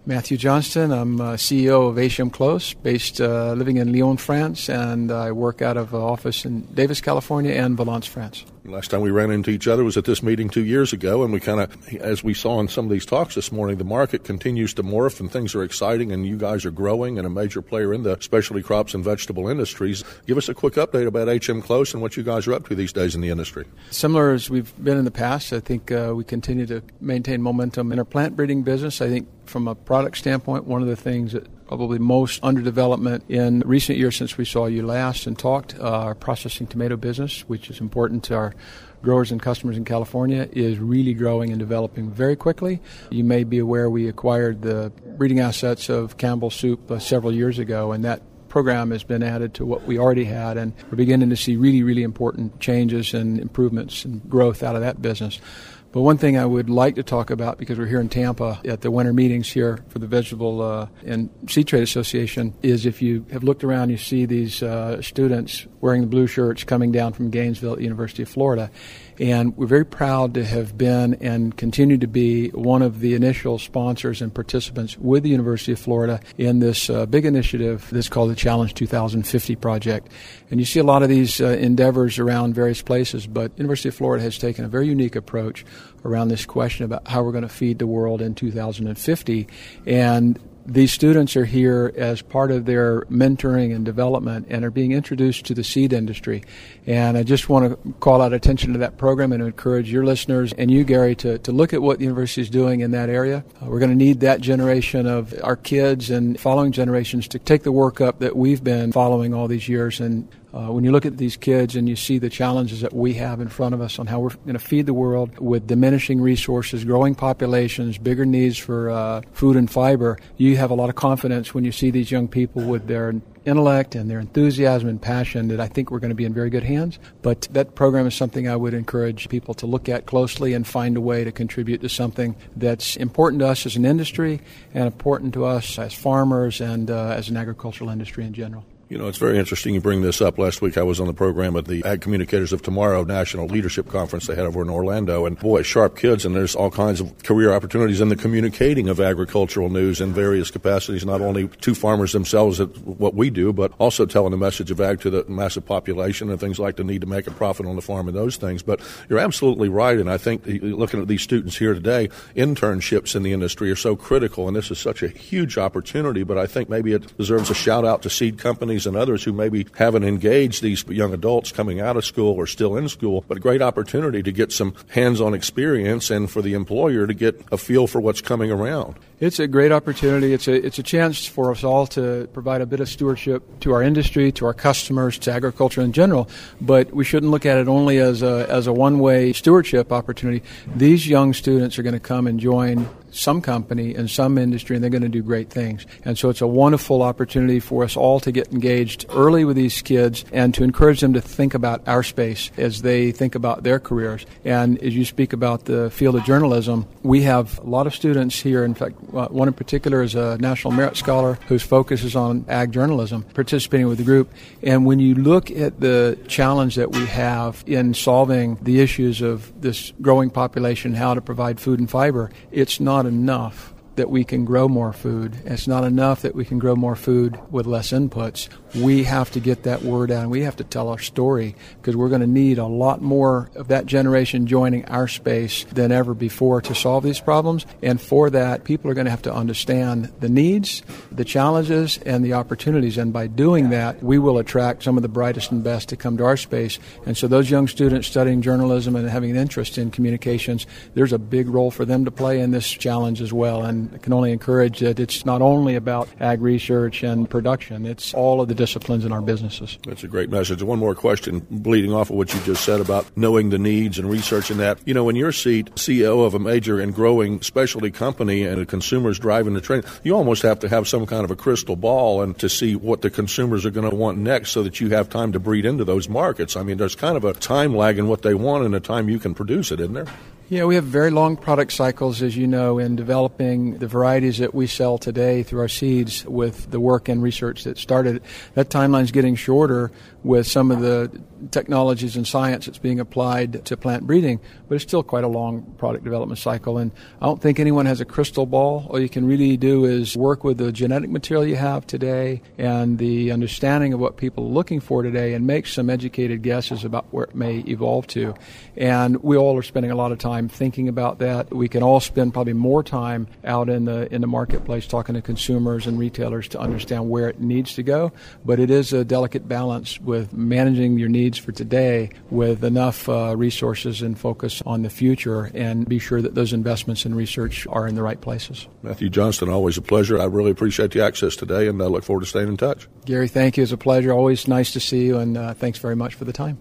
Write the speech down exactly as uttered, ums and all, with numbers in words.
Matthew Johnston. I'm uh, C E O of H M Close, based uh, living in Lyon, France, and I work out of an office in Davis, California, and Valence, France. Last time we ran into each other was at this meeting two years ago, and we kind of, as we saw in some of these talks this morning, the market continues to morph and things are exciting, and you guys are growing and a major player in the specialty crops and vegetable industries. Give us a quick update about H M Close and what you guys are up to these days in the industry. Similar as we've been in the past, I think uh, we continue to maintain momentum in our plant breeding business. I think from a product standpoint, one of the things that probably most under development in recent years since we saw you last and talked, uh, our processing tomato business, which is important to our growers and customers in California, is really growing and developing very quickly. You may be aware we acquired the breeding assets of Campbell Soup uh, several years ago, and that program has been added to what we already had, and we're beginning to see really, really important changes and improvements and growth out of that business. But one thing I would like to talk about, because we're here in Tampa at the winter meetings here for the Vegetable uh, and Seed Trade Association, is if you have looked around, you see these uh, students wearing the blue shirts coming down from Gainesville at the University of Florida. And we're very proud to have been and continue to be one of the initial sponsors and participants with the University of Florida in this uh, big initiative that's called the Challenge two thousand fifty project. And you see a lot of these uh, endeavors around various places, but University of Florida has taken a very unique approach around this question about how we're going to feed the world in two thousand fifty. And these students are here as part of their mentoring and development and are being introduced to the seed industry. And I just want to call out attention to that program and encourage your listeners and you, Gary, to, to look at what the university is doing in that area. Uh, we're going to need that generation of our kids and following generations to take the work up that we've been following all these years. And Uh, when you look at these kids and you see the challenges that we have in front of us on how we're going to feed the world with diminishing resources, growing populations, bigger needs for uh, food and fiber, you have a lot of confidence when you see these young people with their intellect and their enthusiasm and passion that I think we're going to be in very good hands. But that program is something I would encourage people to look at closely and find a way to contribute to something that's important to us as an industry and important to us as farmers and uh, as an agricultural industry in general. You know, it's very interesting you bring this up. Last week I was on the program at the Ag Communicators of Tomorrow National Leadership Conference they had over in Orlando. And boy, sharp kids, and there's all kinds of career opportunities in the communicating of agricultural news in various capacities, not only to farmers themselves at what we do, but also telling the message of ag to the massive population and things like the need to make a profit on the farm and those things. But you're absolutely right, and I think looking at these students here today, internships in the industry are so critical, and this is such a huge opportunity, but I think maybe it deserves a shout-out to seed companies and others who maybe haven't engaged these young adults coming out of school or still in school, but a great opportunity to get some hands-on experience and for the employer to get a feel for what's coming around. It's a great opportunity. It's a it's a chance for us all to provide a bit of stewardship to our industry, to our customers, to agriculture in general. But we shouldn't look at it only as a as a one-way stewardship opportunity. These young students are going to come and join some company in some industry, and they're going to do great things. And so it's a wonderful opportunity for us all to get engaged early with these kids and to encourage them to think about our space as they think about their careers. And as you speak about the field of journalism, we have a lot of students here. In fact, one in particular is a National Merit Scholar whose focus is on ag journalism, participating with the group. And when you look at the challenge that we have in solving the issues of this growing population, how to provide food and fiber, it's not enough that we can grow more food. It's not enough that we can grow more food with less inputs. We have to get that word out, and we have to tell our story, because we're going to need a lot more of that generation joining our space than ever before to solve these problems. And for that, people are going to have to understand the needs, the challenges, and the opportunities. And by doing that, we will attract some of the brightest and best to come to our space. And so those young students studying journalism and having an interest in communications, there's a big role for them to play in this challenge as well. And I can only encourage that it's not only about ag research and production, it's all of the disciplines in our businesses. That's a great message. One more question bleeding off of what you just said about knowing the needs and researching that. You know, in your seat, C E O of a major and growing specialty company and the consumers driving the train, you almost have to have some kind of a crystal ball and to see what the consumers are going to want next so that you have time to breed into those markets. I mean, there's kind of a time lag in what they want and a time you can produce it, isn't there? Yeah, we have very long product cycles, as you know, in developing the varieties that we sell today through our seeds with the work and research that started. That timeline's getting shorter with some of the technologies and science that's being applied to plant breeding, but it's still quite a long product development cycle. And I don't think anyone has a crystal ball. All you can really do is work with the genetic material you have today and the understanding of what people are looking for today and make some educated guesses about where it may evolve to. And we all are spending a lot of time thinking about that. We can all spend probably more time out in the in the marketplace talking to consumers and retailers to understand where it needs to go. But it is a delicate balance with managing your needs for today with enough uh, resources and focus on the future, and be sure that those investments in research are in the right places. Matthew Johnston, always a pleasure. I really appreciate the access today, and I look forward to staying in touch. Gary, thank you. It's a pleasure. Always nice to see you, and uh, thanks very much for the time.